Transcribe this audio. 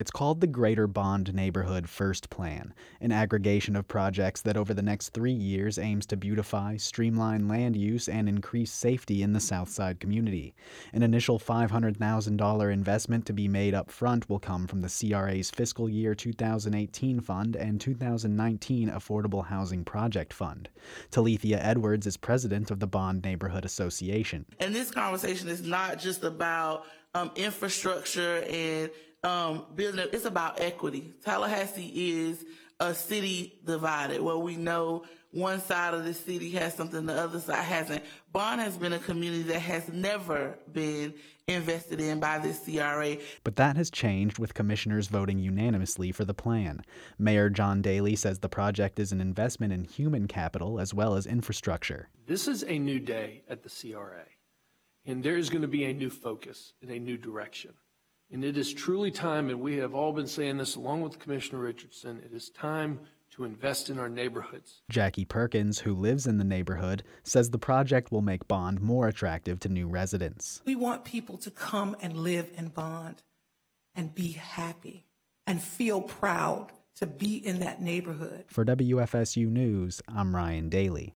It's called the Greater Bond Neighborhood First Plan, an aggregation of projects that over the next 3 years aims to beautify, streamline land use, and increase safety in the Southside community. An initial $500,000 investment to be made up front will come from the CRA's fiscal year 2018 fund and 2019 Affordable Housing Project Fund. Talithia Edwards is president of the Bond Neighborhood Association. And this conversation is not just about infrastructure and building. It's about equity. Tallahassee is a city divided, where we know one side of the city has something the other side hasn't. Bond has been a community that has never been invested in by this CRA. But that has changed with commissioners voting unanimously for the plan. Mayor John Daley says the project is an investment in human capital as well as infrastructure. This is a new day at the CRA, and there is going to be a new focus and a new direction. And it is truly time, and we have all been saying this along with Commissioner Richardson, it is time to invest in our neighborhoods. Jackie Perkins, who lives in the neighborhood, says the project will make Bond more attractive to new residents. We want people to come and live in Bond and be happy and feel proud to be in that neighborhood. For WFSU News, I'm Ryan Daly.